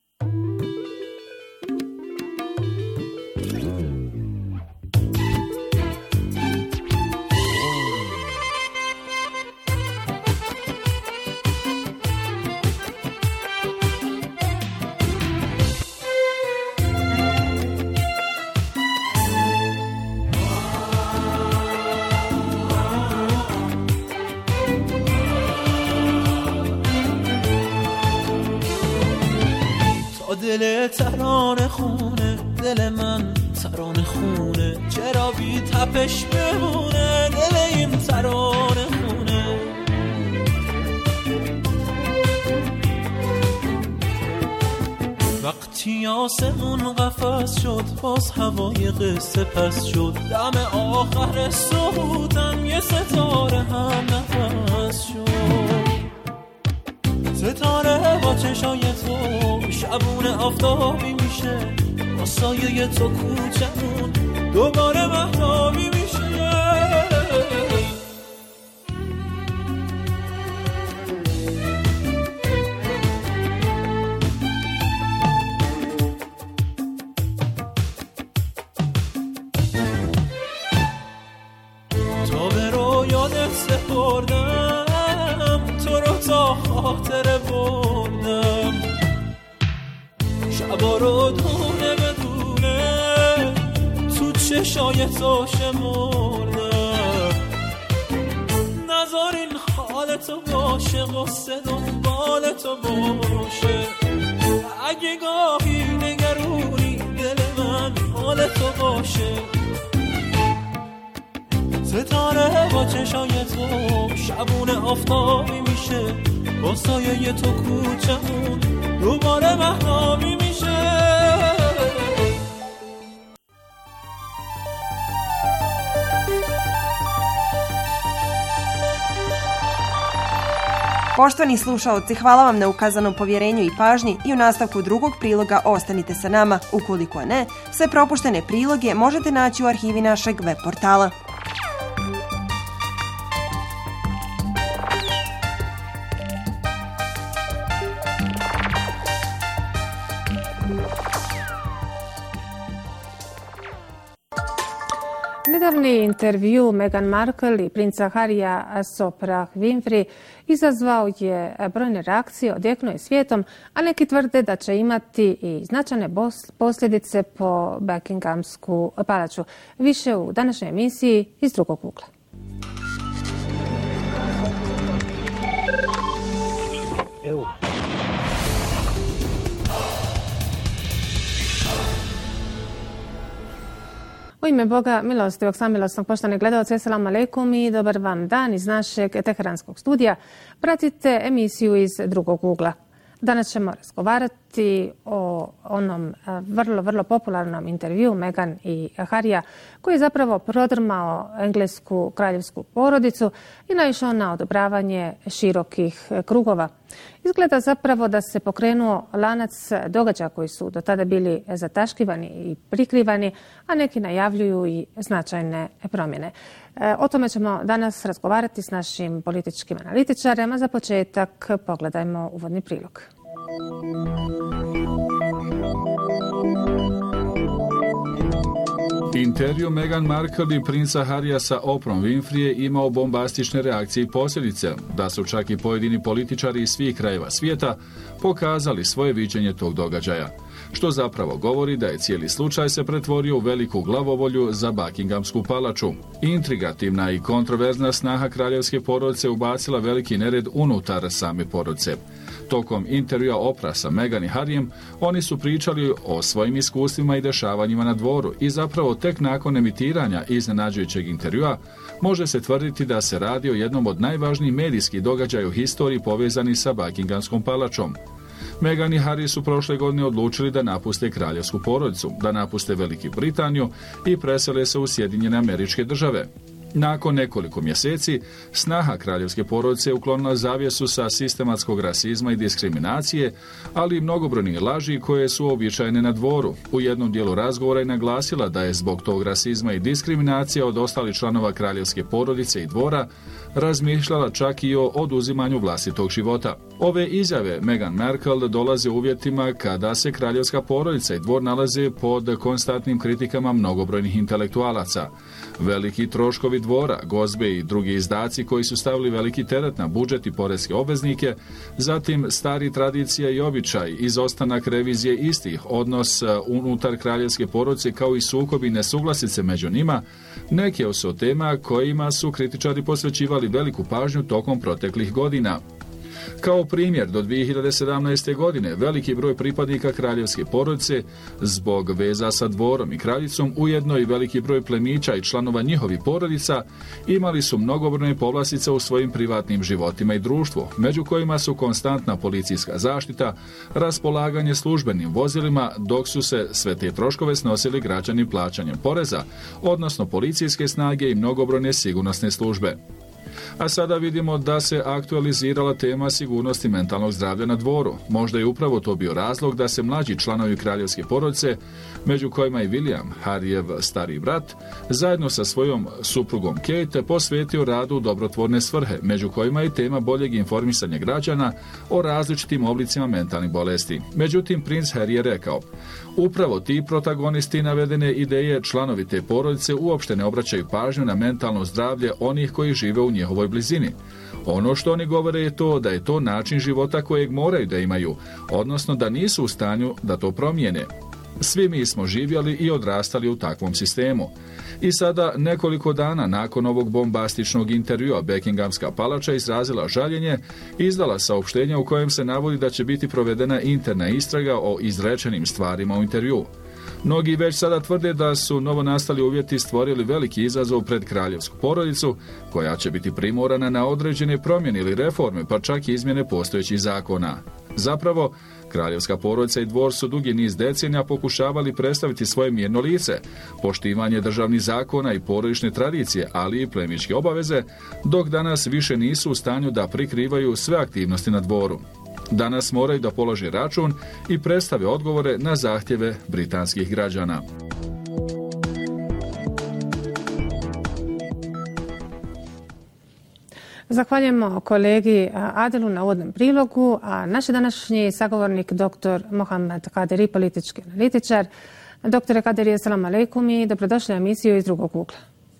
دل ترانه خونه دل من ترانه خونه چرا بی تپش بمونه دل این ترانه خونه وقتی آسمون قفس شد باز هوای قصه پس شد دم آخر صبحتن یه ستاره هم نفس شد ستاره با چشای تو شبونه آفتابی میشه، با سایه تو کوچمون دوباره مهتابی میشه. تا به رو یادت سپردم، تو رو تا خاطر بردم، شبا رو دونه بدونه تو چشای تو شمردم. نذار این حال تو باشه، غصه دنبال تو باشه، اگه گاهی نگرونی دل من حال تو باشه. ستاره با چشای تو شبونه آفتابی میشه، با سایه تو کوچمون دوباره مهتابی میشه. Poštovani slušaoci, hvala vam na ukazanom povjerenju i pažnji i u nastavku drugog priloga ostanite sa nama. Ukoliko ne, sve propuštene priloge možete naći u arhivi našeg web portala. Nedavni intervju Meghan Markle i princa Harrya s Oprah Winfrey izazvao je brojne reakcije, odjeknuo je svijetom, a neki tvrde da će imati i značajne posljedice po Buckinghamsku palaču. Više u današnjoj emisiji iz drugog ugla. Evo. U ime Boga, milostivog, samilosnog, poštovani gledalci, assalamu alaikum i dobar vam dan iz našeg teheranskog studija. Pratite emisiju iz drugog ugla. Danas ćemo razgovarati o onom vrlo, vrlo popularnom intervju Meghan i Harrya koji je zapravo prodrmao englesku kraljevsku porodicu i naišao na odobravanje širokih krugova. Izgleda zapravo da se pokrenuo lanac događaja koji su do tada bili zataškivani i prikrivani, a neki najavljuju i značajne promjene. O tome ćemo danas razgovarati s našim političkim analitičarem, a za početak pogledajmo uvodni prilog. Intervju Meghan Markle i princa Harrya sa Oprahom Winfrey je imao bombastične reakcije i posljedice, da su čak i pojedini političari iz svih krajeva svijeta pokazali svoje viđenje tog događaja, što zapravo govori da je cijeli slučaj se pretvorio u veliku glavobolju za Buckinghamsku palaču. Intrigativna i kontroverzna snaha kraljevske porodice ubacila veliki nered unutar same porodice. Tokom intervjua Oprah sa Meghan i Harryjem, oni su pričali o svojim iskustvima i dešavanjima na dvoru i zapravo tek nakon emitiranja iznenađujućeg intervjua može se tvrditi da se radi o jednom od najvažnijih medijskih događaja u historiji povezani sa Buckinghamskom palačom. Meghan i Harry su prošle godine odlučili da napuste kraljevsku porodicu, da napuste Veliku Britaniju i presele se u Sjedinjene Američke Države. Nakon nekoliko mjeseci, snaha kraljevske porodice je uklonila zavjesu sa sistematskog rasizma i diskriminacije, ali i mnogobrojnih laži koje su uobičajene na dvoru. U jednom dijelu razgovora je naglasila da je zbog tog rasizma i diskriminacije od ostalih članova kraljevske porodice i dvora razmišljala čak i o oduzimanju vlastitog života. Ove izjave Meghan Markle dolaze u uvjetima kada se kraljevska porodica i dvor nalaze pod konstantnim kritikama mnogobrojnih intelektualaca. Veliki troškovi dvora, gozbe i drugi izdaci koji su stavili veliki teret na budžet i poreske obveznike, zatim stari tradicija i običaj, izostanak revizije istih, odnos unutar kraljevske porodice kao i sukobi i nesuglasice među njima, neke su od tema kojima su kritičari posvećivali veliku pažnju tokom proteklih godina. Kao primjer, do dvije hiljade sedamnaeste. godine veliki broj pripadnika kraljevske porodice zbog veza sa dvorom i kraljicom, ujedno i veliki broj plemića i članova njihovih porodica, imali su mnogobrojne povlastice u svojim privatnim životima i društvu, među kojima su konstantna policijska zaštita, raspolaganje službenim vozilima, dok su se sve te troškove snosili građani plaćanjem poreza, odnosno policijske snage i mnogobrojne sigurnosne službe. A sada vidimo da se aktualizirala tema sigurnosti mentalnog zdravlja na dvoru. Možda je upravo to bio razlog da se mlađi članovi kraljevske porodice, među kojima i William, Harryjev stariji brat, zajedno sa svojom suprugom Kate posvetio radu u dobrotvorne svrhe, među kojima je tema boljeg informisanja građana o različitim oblicima mentalnih bolesti. Međutim, princ Harry je rekao: upravo ti protagonisti navedene ideje, članovi te porodice, uopšte ne obraćaju pažnju na mentalno zdravlje onih koji žive u njihovoj blizini. Ono što oni govore je to da je to način života kojeg moraju da imaju, odnosno da nisu u stanju da to promijene. Svi mi smo živjeli i odrastali u takvom sistemu. I sada, nekoliko dana nakon ovog bombastičnog intervjua, Buckinghamska palača izrazila žaljenje i izdala saopštenje u kojem se navodi da će biti provedena interna istraga o izrečenim stvarima u intervjuu. Mnogi već sada tvrde da su novonastali uvjeti stvorili veliki izazov pred kraljevsku porodicu, koja će biti primorana na određene promjene ili reforme, pa čak i izmjene postojećih zakona. Zapravo, kraljevska porodica i dvor su dugi niz decenija pokušavali predstaviti svoje mirno lice, poštivanje državnih zakona i porodične tradicije, ali i plemićke obaveze, dok danas više nisu u stanju da prikrivaju sve aktivnosti na dvoru. Danas moraju da polože račun i predstave odgovore na zahtjeve britanskih građana. Zahvaljujemo kolegi Adelu na uvodnom prilogu, a naš današnji sagovornik doktor Mohamed Kaderi, politički analitičar. Doktore Kaderi, assalamu alaikum i dobrodošli na emisiju iz drugog ugla.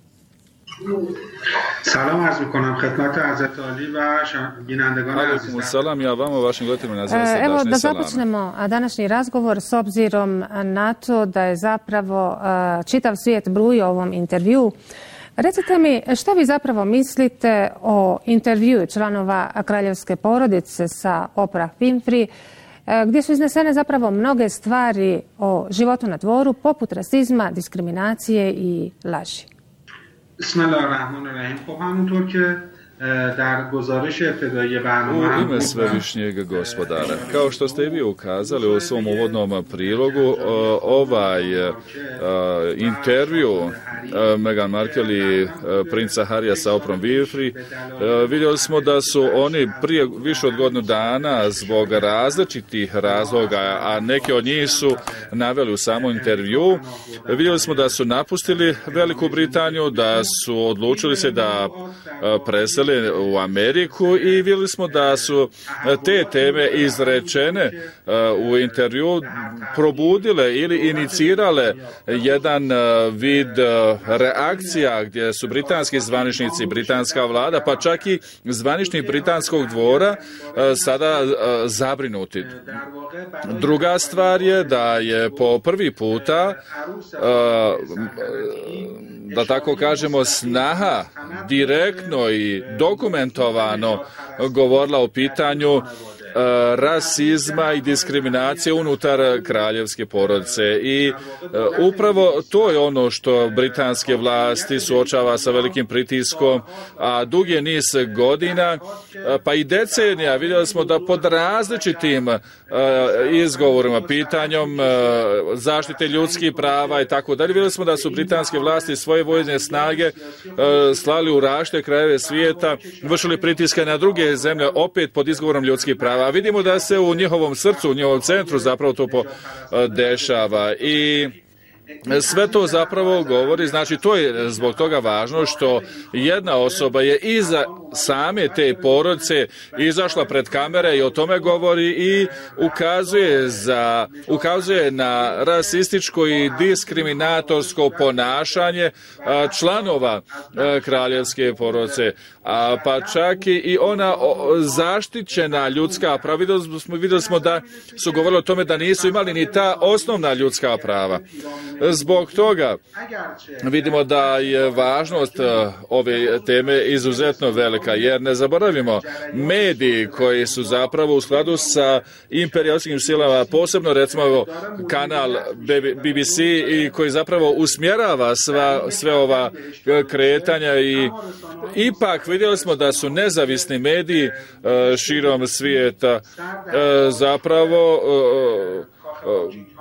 Salam arz mikonam khidmat Hazrat Ali va binandegan aziz. Alaikum salam, ja vama vašim gledateljima nazivam srdačne salame. Evo da salame. započnemo današnji razgovor s obzirom na to da je zapravo čitav svijet bruji o ovom intervju. Recite mi, što vi zapravo mislite o intervjuu članova kraljevske porodice sa Oprah Winfrey, gdje su iznesene zapravo mnoge stvari o životu na dvoru, poput rasizma, diskriminacije i laži? Bismillahirrahmanirrahim. Po hamntor ke dar guzarish ibtidayi barname U ime svevišnjeg gospodara. Kao što ste i vi ukazali u svom uvodnom prilogu, ovaj intervju Meghan Markle i princa Harrya sa Oprah Winfrey, vidjeli smo da su oni prije više od godinu dana zbog različitih razloga, a neke od njih su naveli u samom intervju, vidjeli smo da su napustili Veliku Britaniju, da su odlučili se da presele u Ameriku i vidjeli smo da su te teme izrečene u intervju probudile ili inicirale jedan vid reakcija gdje su britanski zvaničnici, britanska vlada, pa čak i zvanični britanskog dvora sada zabrinuti. Druga stvar je da je po prvi puta, da tako kažemo, snaha direktno i dokumentovano govorila o pitanju rasizma i diskriminacije unutar kraljevske porodice i upravo to je ono što britanske vlasti suočava sa velikim pritiskom, a dugi niz godina pa i decenija vidjeli smo da pod različitim izgovorima, pitanjom zaštite ljudskih prava i tako dalje, vidjeli smo da su britanske vlasti svoje vojne snage slali u različite krajeve svijeta, vršili pritiske na druge zemlje opet pod izgovorom ljudskih prava. A vidimo da se u njihovom srcu, u njihovom centru zapravo to dešava i sve to zapravo govori, znači to je zbog toga važno što jedna osoba je iza same te porodice izašla pred kamere i o tome govori i ukazuje, za, ukazuje na rasističko i diskriminatorsko ponašanje članova kraljevske porodice, a pa čak i ona zaštićena ljudska prava. Vidjeli smo, vidjeli smo da su govorili o tome da nisu imali ni ta osnovna ljudska prava. Zbog toga vidimo da je važnost ove teme izuzetno velika, jer ne zaboravimo, mediji koji su zapravo u skladu sa imperijalskim silama, posebno recimo kanal B B C i koji zapravo usmjerava sva, sve ova kretanja i ipak vidjeli smo da su nezavisni mediji širom svijeta zapravo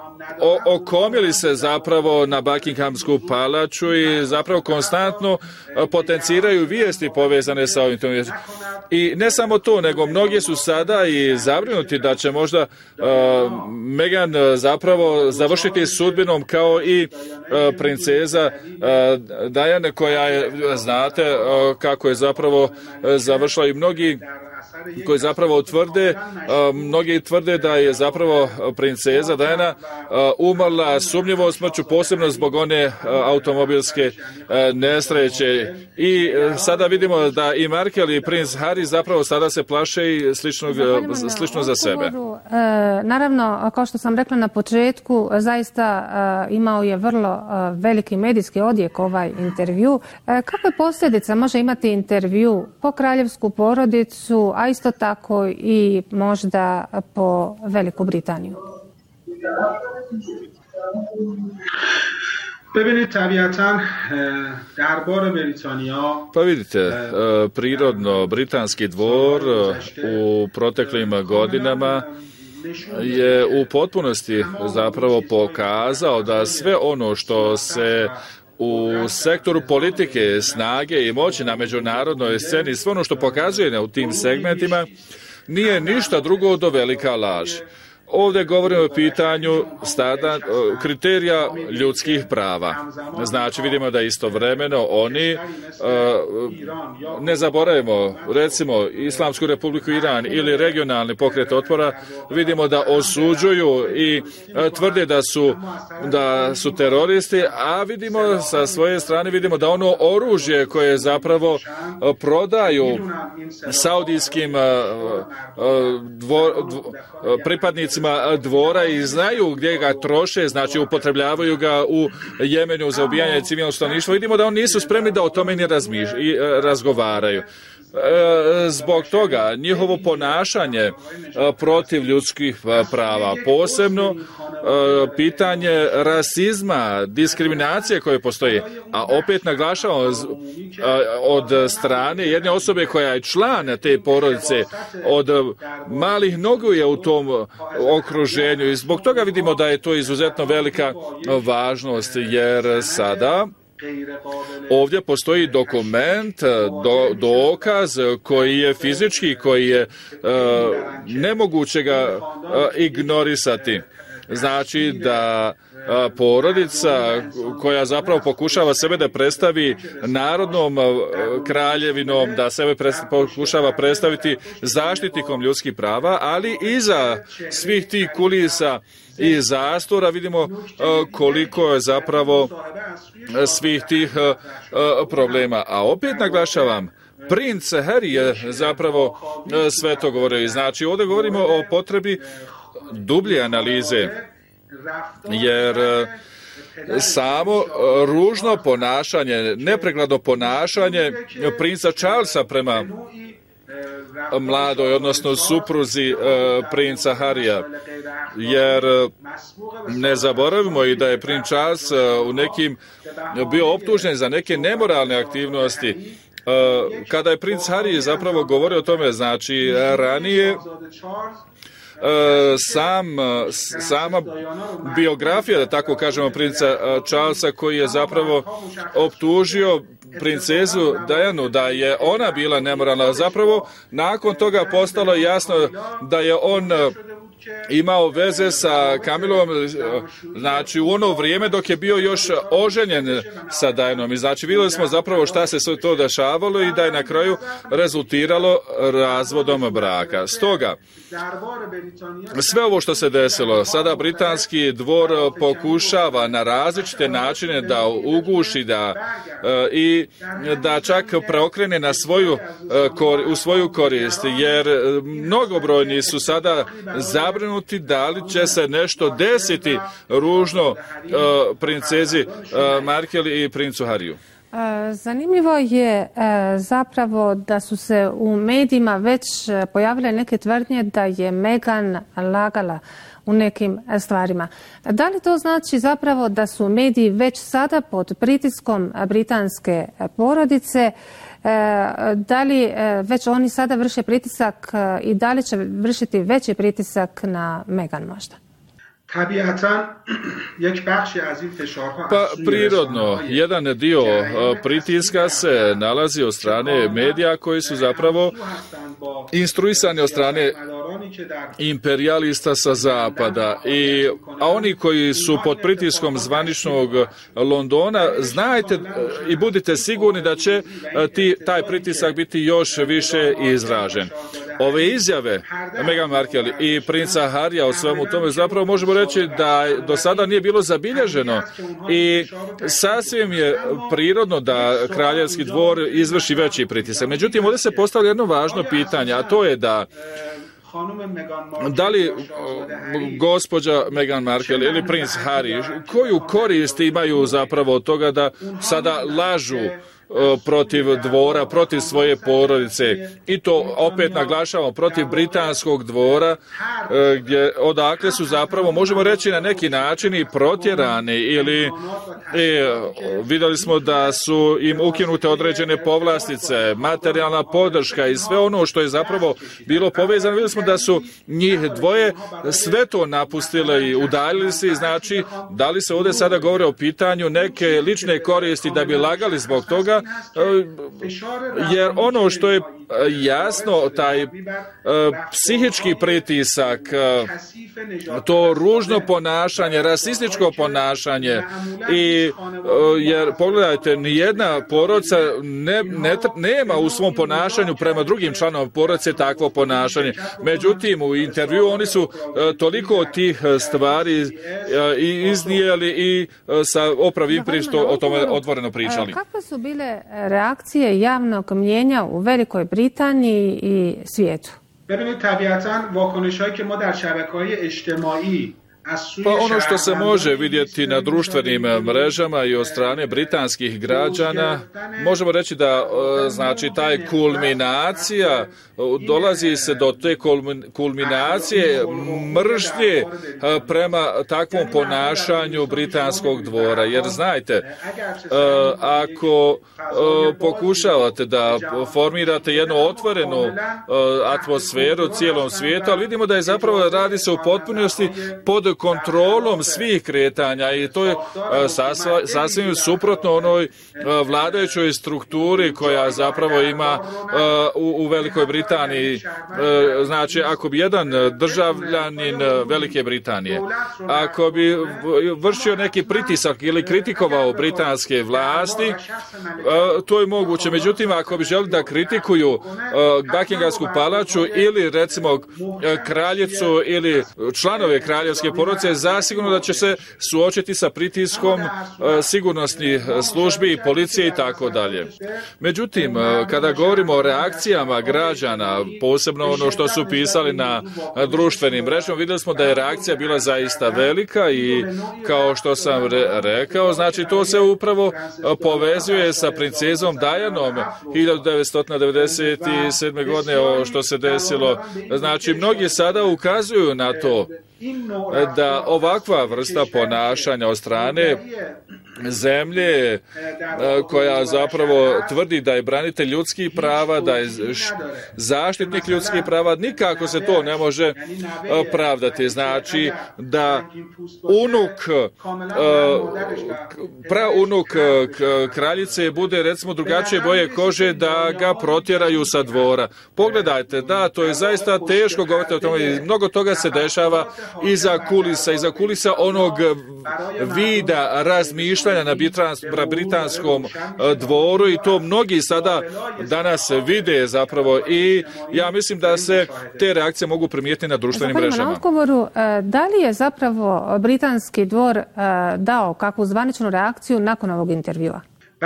o, okomili se zapravo na Buckinghamsku palaču i zapravo konstantno potenciraju vijesti povezane sa ovim. I ne samo to, nego mnogi su sada i zabrinuti da će možda uh, Meghan zapravo završiti sudbinom kao i uh, princeza uh, Diana, koja je, znate uh, kako je zapravo uh, završila, i mnogi koji zapravo tvrde, uh, mnogi tvrde da je zapravo princeza Diana uh, umrla sumnjivo smrću, posebno zbog one uh, automobilske uh, nesreće. I uh, sada vidimo da i Markle i princ Harry zapravo sada se plaše i sličnog, uh, slično za sebe. E, naravno, kao što sam rekla na početku, zaista uh, imao je vrlo uh, veliki medijski odjek ovaj intervju. Uh, kakve posljedice može imati intervju po kraljevsku porodicu, a isto tako i možda po Veliku Britaniju? Pa vidite, prirodno britanski dvor u proteklim godinama je u potpunosti zapravo pokazao da sve ono što se u sektoru politike, snage i moći na međunarodnoj sceni, sve ono što pokazuje u tim segmentima, nije ništa drugo do velika laž. Ovdje govorimo o pitanju stada, kriterija ljudskih prava. Znači, vidimo da istovremeno oni, ne zaboravimo, recimo Islamsku republiku Iran ili regionalni pokret otpora, vidimo da osuđuju i tvrde da su, da su teroristi, a vidimo sa svoje strane, vidimo da ono oružje koje zapravo prodaju saudijskim dvor, dvo, pripadnicima dvora i znaju gdje ga troše, znači upotrebljavaju ga u Jemenu za ubijanje civilnog stanovništva. Vidimo da oni nisu spremni da o tome ne razmiš, i razgovaraju. Zbog toga njihovo ponašanje protiv ljudskih prava, posebno pitanje rasizma, diskriminacije koje postoji, a opet naglašavam od strane jedne osobe koja je član te porodice, od malih nogu je u tom okruženju, i zbog toga vidimo da je to izuzetno velika važnost, jer sada ovdje postoji dokument, do, dokaz koji je fizički, koji je uh, nemoguće ga uh, ignorisati. Znači da uh, porodica koja zapravo pokušava sebe da predstavi narodnom uh, kraljevinom, da sebe predst- pokušava predstaviti zaštitnikom ljudskih prava, ali iza svih tih kulisa i zastora vidimo uh, koliko je zapravo svih tih uh, uh, problema. A opet naglašavam, princ Harry je zapravo uh, sve to govorio. I znači ovdje govorimo o potrebi dublje analize, jer uh, samo uh, ružno ponašanje, nepregledno ponašanje princa Charlesa prema mladoj, odnosno supruzi uh, princa Harrya, jer uh, ne zaboravimo i da je princ Charles uh, u nekim bio optužen za neke nemoralne aktivnosti. Uh, kada je princ Harry zapravo govorio o tome, znači ranije, Uh, sam, sama biografija, da tako kažemo, princa Charlesa, koji je zapravo optužio princezu Dianu da je ona bila nemoralna. Zapravo, nakon toga postalo jasno da je on imao veze sa Camillom, znači u ono vrijeme dok je bio još oženjen sa Dianom. I znači vidjeli smo zapravo šta se sve to dešavalo i da je na kraju rezultiralo razvodom braka. Stoga, sve ovo što se desilo, sada britanski dvor pokušava na različite načine da uguši, da i da čak preokrene na svoju, u svoju korist, jer mnogobrojni su sada zabrinuti da li će se nešto desiti ružno princezi Markle i princu Harryu. Zanimljivo je zapravo da su se u medijima već pojavile neke tvrdnje da je Meghan lagala u nekim stvarima. Da li to znači zapravo da su mediji već sada pod pritiskom britanske porodice? Da li već oni sada vrše pritisak i da li će vršiti veći pritisak na Meghan možda? Pa prirodno, jedan dio pritiska se nalazi od strane medija koji su zapravo instruisani od strane imperijalista sa zapada. I, a oni koji su pod pritiskom zvaničnog Londona, znajte i budite sigurni da će ti, taj pritisak biti još više izražen. Ove izjave Meghan Markle i princa Harrya o svemu tome zapravo možemo reći da do sada nije bilo zabilježeno i sasvim je prirodno da kraljevski dvor izvrši veći pritisak. Međutim, ovdje se postavlja jedno važno pitanje, a to je da da li gospođa Meghan Markle ili princ Harry koju korist imaju zapravo od toga da sada lažu protiv dvora, protiv svoje porodice i to opet naglašavamo protiv britanskog dvora gdje odakle su zapravo možemo reći na neki način i protjerani ili i, vidjeli smo da su im ukinute određene povlastice, materijalna podrška i sve ono što je zapravo bilo povezano. Vidjeli smo da su njih dvoje sve to napustile i udaljili se, znači da li se ovdje sada govore o pitanju neke lične koristi da bi lagali zbog toga, jer ono što je jasno, taj uh, psihički pritisak, uh, to ružno ponašanje, rasističko ponašanje i uh, jer pogledajte, nijedna porodica ne, ne, nema u svom ponašanju prema drugim članovima porodice takvo ponašanje. Međutim, u intervju oni su uh, toliko tih stvari uh, i iznijeli i uh, sa Oprah Winfrey što o tome otvoreno pričali. Kakve su bile reakcije javnog mnijenja u Velikoj Britaniji i svijetu? ببینید طبیعتاً واکنش‌هایی که ما در شبکه‌های اجتماعی Pa ono što se može vidjeti na društvenim mrežama i od strane britanskih građana, možemo reći da znači taj kulminacija, dolazi se do te kulminacije mržnje prema takvom ponašanju britanskog dvora. Jer znajte, ako pokušavate da formirate jednu otvorenu atmosferu cijelom svijetu, ali vidimo da je zapravo radi se u potpunosti pod kontrolom svih kretanja i to je sasva, sasvim suprotno onoj vladajućoj strukturi koja zapravo ima u, u Velikoj Britaniji. Znači, ako bi jedan državljanin Velike Britanije, ako bi vršio neki pritisak ili kritikovao britanske vlasti, to je moguće. Međutim, ako bi želi da kritikuju Buckinghamsku palaču ili recimo kraljicu ili članove kraljevske porodice, zasigurno da će se suočiti sa pritiskom sigurnosnih službi i policije i tako dalje. Međutim, kada govorimo o reakcijama građana, posebno ono što su pisali na društvenim mrežama, vidjeli smo da je reakcija bila zaista velika i kao što sam re- rekao, znači to se upravo povezuje sa princezom Dianom hiljadu devetsto devedeset sedme godine o što se desilo. Znači, mnogi sada ukazuju na to da ovakva vrsta ponašanja od strane zemlje koja zapravo tvrdi da je branitelj ljudskih prava, da je zaštitnik ljudskih prava, nikako se to ne može pravdati. Znači da unuk, praunuk kraljice bude recimo drugačije boje kože, da ga protjeraju sa dvora. Pogledajte, da, to je zaista teško govoriti o tome. Mnogo toga se dešava iza kulisa, iza kulisa onog vida razmišljanja na britanskom dvoru i to mnogi sada danas vide zapravo i ja mislim da se te reakcije mogu primijetiti na društvenim mrežama. Na odgovoru, da li je zapravo britanski dvor dao kakvu zvaničnu reakciju nakon ovog intervjua?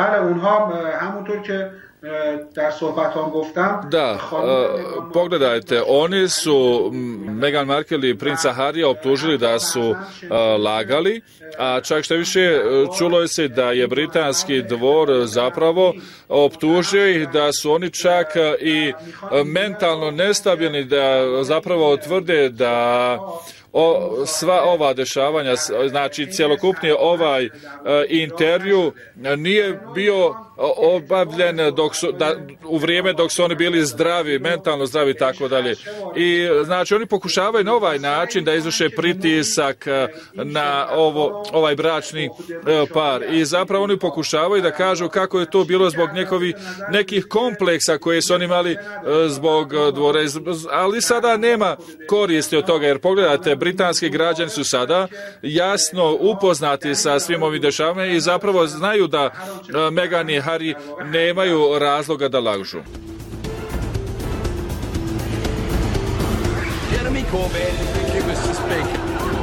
Da, pogledajte, oni su Meghan Markle i princa Harrya optužili da su lagali, a čak što više čulo je se da je britanski dvor zapravo optužio ih da su oni čak i mentalno nestabilni, da zapravo tvrde da o, sva ova dešavanja, znači cjelokupni ovaj intervju nije bio obavljen dok su, da, u vrijeme dok su oni bili zdravi, mentalno zdravi i tako dalje. I znači oni pokušavaju na ovaj način da izvrše pritisak na ovo, ovaj bračni par i zapravo oni pokušavaju da kažu kako je to bilo zbog njihovih nekih kompleksa koje su oni imali zbog dvora, ali sada nema koristi od toga jer pogledajte, britanski građani su sada jasno upoznati sa svim ovim dešavanjima i zapravo znaju da Meghan i Harry nemaju razloga da lažu. Jeremy Corbyn, thank you, mister Speaker.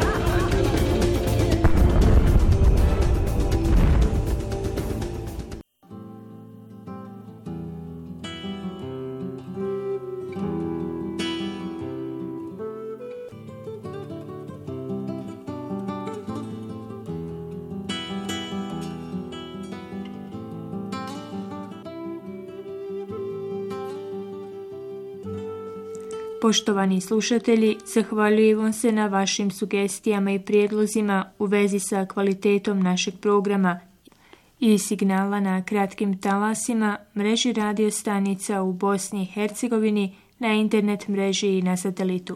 Poštovani slušatelji, zahvaljujem vam se na vašim sugestijama i prijedlozima u vezi sa kvalitetom našeg programa i signala na kratkim talasima, mreži radio stanica u Bosni i Hercegovini, na internet mreži i na satelitu.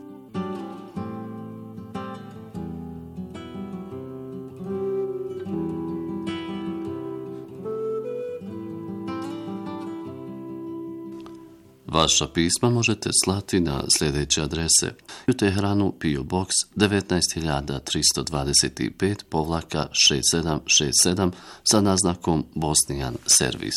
Vaša pisma možete slati na sljedeće adrese: u Teheranu P O Box devetnaest hiljada tristo dvadeset pet povlaka šest sedam šest sedam sa naznakom Bosnian Servis.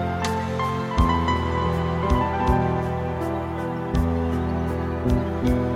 Thank you.